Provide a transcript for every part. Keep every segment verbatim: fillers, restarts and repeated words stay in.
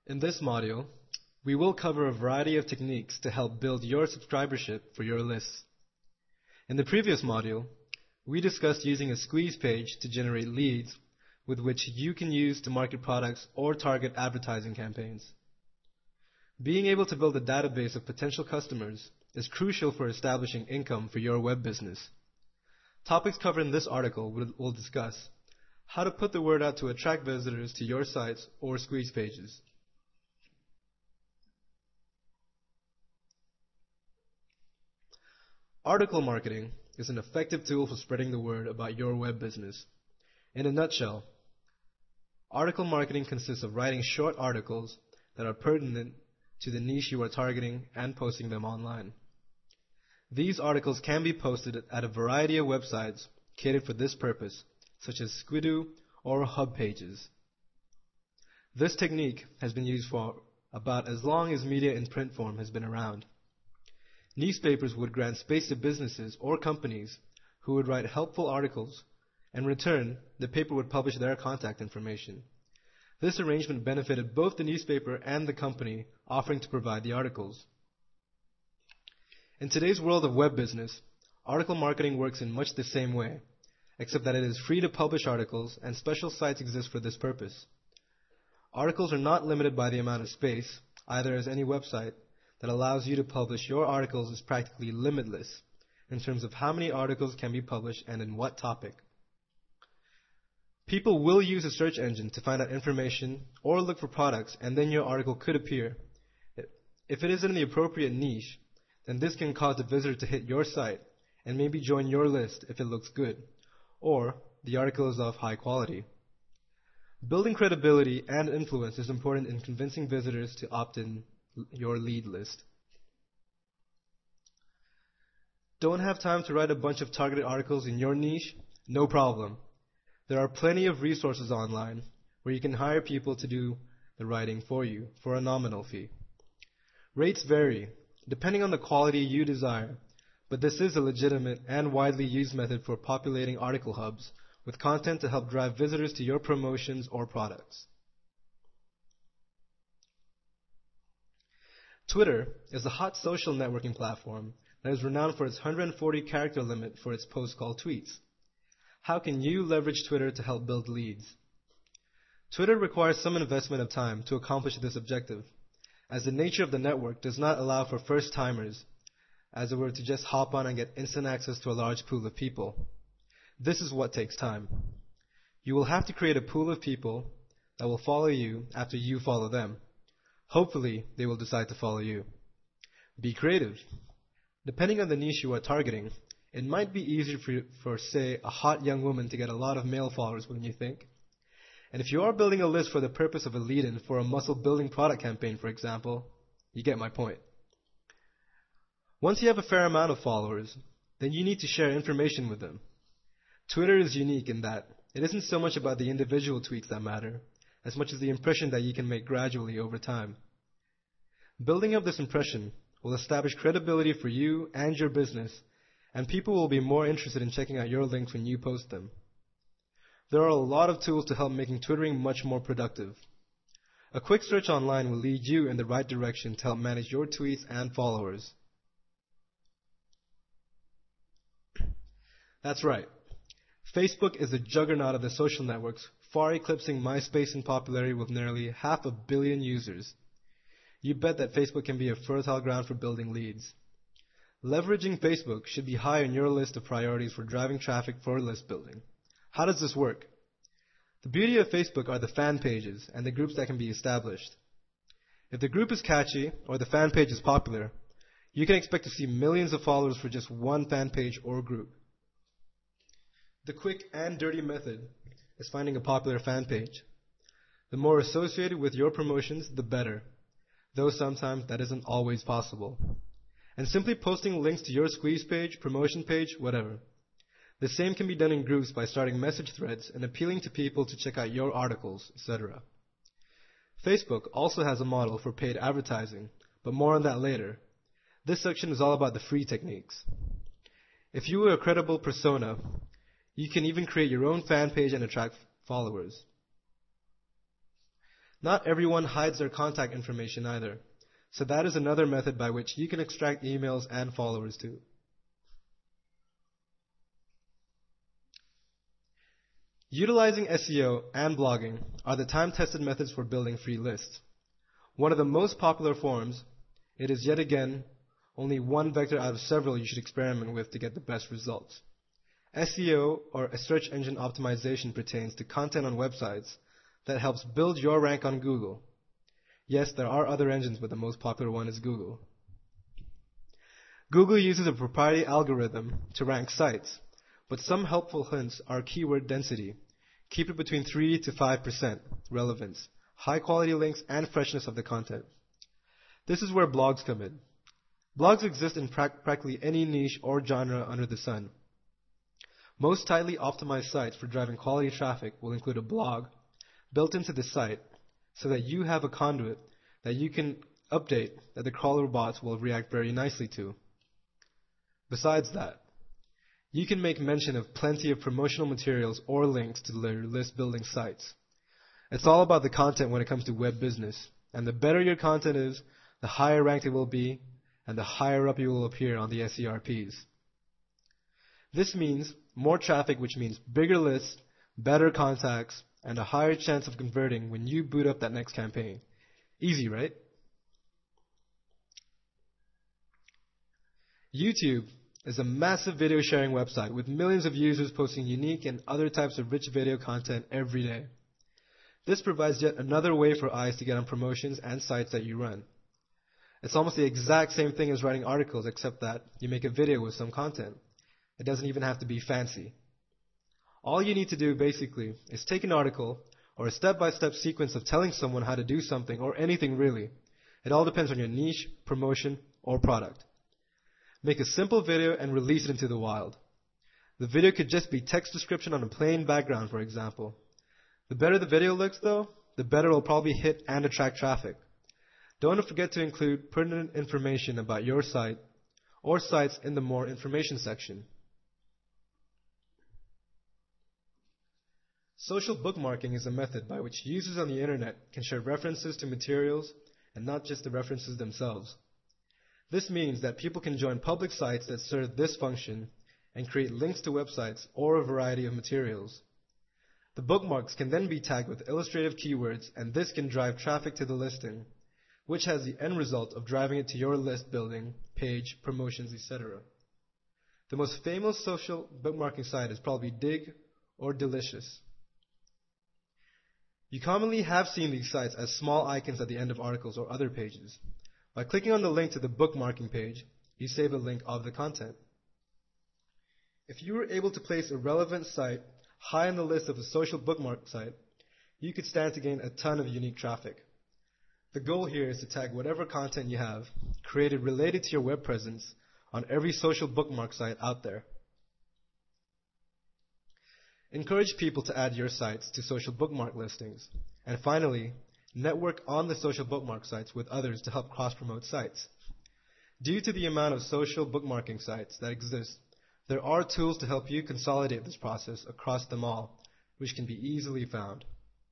In this module, we will cover a variety of techniques to help build your subscribership for your lists. In the previous module, we discussed using a squeeze page to generate leads with which you can use to market products or target advertising campaigns. Being able to build a database of potential customers is crucial for establishing income for your web business. Topics covered in this article will discuss how to put the word out to attract visitors to your sites or squeeze pages. Article marketing is an effective tool for spreading the word about your web business. In a nutshell, article marketing consists of writing short articles that are pertinent to the niche you are targeting and posting them online. These articles can be posted at a variety of websites catered for this purpose, such as Squidoo or Hub Pages. This technique has been used for about as long as media in print form has been around. Newspapers would grant space to businesses or companies who would write helpful articles. In return, the paper would publish their contact information. This arrangement benefited both the newspaper and the company offering to provide the articles. In today's world of web business, article marketing works in much the same way, except that it is free to publish articles and special sites exist for this purpose. Articles are not limited by the amount of space, either, as any website that allows you to publish your articles is practically limitless in terms of how many articles can be published and in what topic. People will use a search engine to find out information or look for products, and then your article could appear. If it is in the appropriate niche, then this can cause the visitor to hit your site and maybe join your list if it looks good, or the article is of high quality. Building credibility and influence is important in convincing visitors to opt in your lead list. Don't have time to write a bunch of targeted articles in your niche? No problem. There are plenty of resources online where you can hire people to do the writing for you for a nominal fee. Rates vary depending on the quality you desire, but this is a legitimate and widely used method for populating article hubs with content to help drive visitors to your promotions or products. Twitter is a hot social networking platform that is renowned for its one hundred forty character limit for its posts called tweets. How can you leverage Twitter to help build leads? Twitter requires some investment of time to accomplish this objective, as the nature of the network does not allow for first-timers, as it were, to just hop on and get instant access to a large pool of people. This is what takes time. You will have to create a pool of people that will follow you after you follow them. Hopefully, they will decide to follow you. Be creative. Depending on the niche you are targeting, it might be easier for, for, say, a hot young woman to get a lot of male followers, wouldn't you think? And if you are building a list for the purpose of a lead-in for a muscle-building product campaign, for example, you get my point. Once you have a fair amount of followers, then you need to share information with them. Twitter is unique in that it isn't so much about the individual tweets that matter, as much as the impression that you can make gradually over time. Building up this impression will establish credibility for you and your business, and people will be more interested in checking out your links when you post them. There are a lot of tools to help making Twittering much more productive. A quick search online will lead you in the right direction to help manage your tweets and followers. That's right. Facebook is the juggernaut of the social networks, far eclipsing MySpace in popularity with nearly half a billion users. You bet that Facebook can be a fertile ground for building leads. Leveraging Facebook should be high on your list of priorities for driving traffic for list building. How does this work? The beauty of Facebook are the fan pages and the groups that can be established. If the group is catchy or the fan page is popular, you can expect to see millions of followers for just one fan page or group. The quick and dirty method is finding a popular fan page. The more associated with your promotions, the better, though sometimes that isn't always possible. And simply posting links to your squeeze page, promotion page, whatever. The same can be done in groups by starting message threads and appealing to people to check out your articles, et cetera. Facebook also has a model for paid advertising, but more on that later. This section is all about the free techniques. If you are a credible persona, you can even create your own fan page and attract followers. Not everyone hides their contact information either, so that is another method by which you can extract emails and followers too. Utilizing S E O and blogging are the time-tested methods for building free lists. One of the most popular forms, it is yet again only one vector out of several you should experiment with to get the best results. S E O, or a search engine optimization, pertains to content on websites that helps build your rank on Google. Yes, there are other engines, but the most popular one is Google. Google uses a proprietary algorithm to rank sites, but some helpful hints are keyword density. Keep it between three to five percent relevance, high quality links, and freshness of the content. This is where blogs come in. Blogs exist in pra- practically any niche or genre under the sun. Most tightly optimized sites for driving quality traffic will include a blog built into the site so that you have a conduit that you can update that the crawler bots will react very nicely to. Besides that, you can make mention of plenty of promotional materials or links to your list building sites. It's all about the content when it comes to web business, and the better your content is, the higher ranked it will be, and the higher up you will appear on the S E R Ps. This means more traffic, which means bigger lists, better contacts, and a higher chance of converting when you boot up that next campaign. Easy, right? YouTube is a massive video sharing website with millions of users posting unique and other types of rich video content every day. This provides yet another way for eyes to get on promotions and sites that you run. It's almost the exact same thing as writing articles, except that you make a video with some content. It doesn't even have to be fancy. All you need to do, basically, is take an article or a step-by-step sequence of telling someone how to do something, or anything really. It all depends on your niche, promotion, or product. Make a simple video and release it into the wild. The video could just be text description on a plain background, for example. The better the video looks, though, the better it will probably hit and attract traffic. Don't forget to include pertinent information about your site or sites in the more information section. Social bookmarking is a method by which users on the internet can share references to materials and not just the references themselves. This means that people can join public sites that serve this function and create links to websites or a variety of materials. The bookmarks can then be tagged with illustrative keywords, and this can drive traffic to the listing, which has the end result of driving it to your list building, page, promotions, et cetera. The most famous social bookmarking site is probably Digg or Delicious. You commonly have seen these sites as small icons at the end of articles or other pages. By clicking on the link to the bookmarking page, you save a link of the content. If you were able to place a relevant site high on the list of a social bookmark site, you could stand to gain a ton of unique traffic. The goal here is to tag whatever content you have created related to your web presence on every social bookmark site out there. Encourage people to add your sites to social bookmark listings. And finally, network on the social bookmark sites with others to help cross-promote sites. Due to the amount of social bookmarking sites that exist, there are tools to help you consolidate this process across them all, which can be easily found.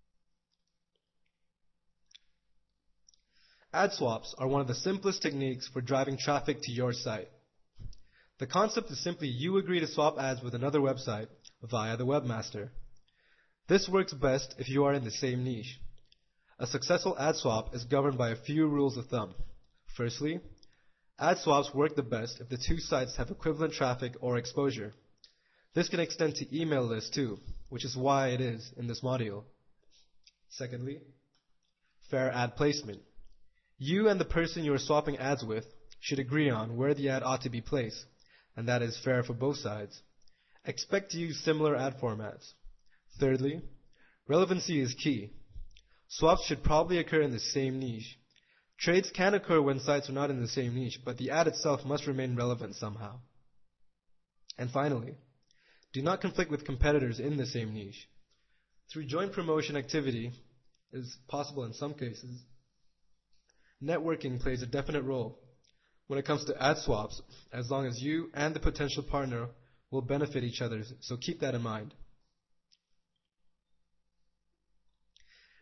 Ad swaps are one of the simplest techniques for driving traffic to your site. The concept is simply you agree to swap ads with another website via the webmaster. This works best if you are in the same niche. A successful ad swap is governed by a few rules of thumb. Firstly, ad swaps work the best if the two sites have equivalent traffic or exposure. This can extend to email lists too, which is why it is in this module. Secondly, fair ad placement. You and the person you are swapping ads with should agree on where the ad ought to be placed, and that is fair for both sides. Expect to use similar ad formats. Thirdly, relevancy is key. Swaps should probably occur in the same niche. Trades can occur when sites are not in the same niche, but the ad itself must remain relevant somehow. And finally, do not conflict with competitors in the same niche. Through joint promotion activity is possible in some cases. Networking plays a definite role when it comes to ad swaps, as long as you and the potential partner will benefit each other, so keep that in mind.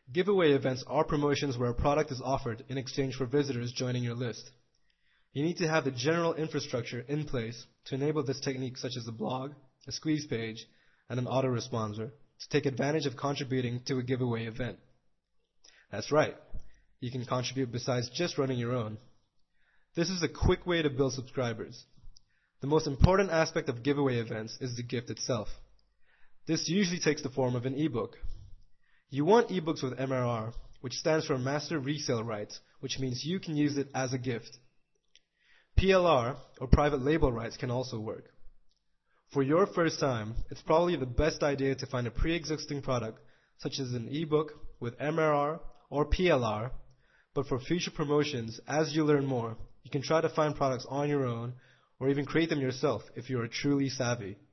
Giveaway events are promotions where a product is offered in exchange for visitors joining your list. You need to have the general infrastructure in place to enable this technique, such as a blog, a squeeze page, and an autoresponder to take advantage of contributing to a giveaway event. That's right, you can contribute besides just running your own. This is a quick way to build subscribers. The most important aspect of giveaway events is the gift itself. This usually takes the form of an ebook. You want ebooks with M R R, which stands for Master Resale Rights, which means you can use it as a gift. P L R, or private label rights, can also work. For your first time, it's probably the best idea to find a pre-existing product, such as an ebook with M R R or P L R, but for future promotions, as you learn more, you can try to find products on your own or even create them yourself if you are truly savvy.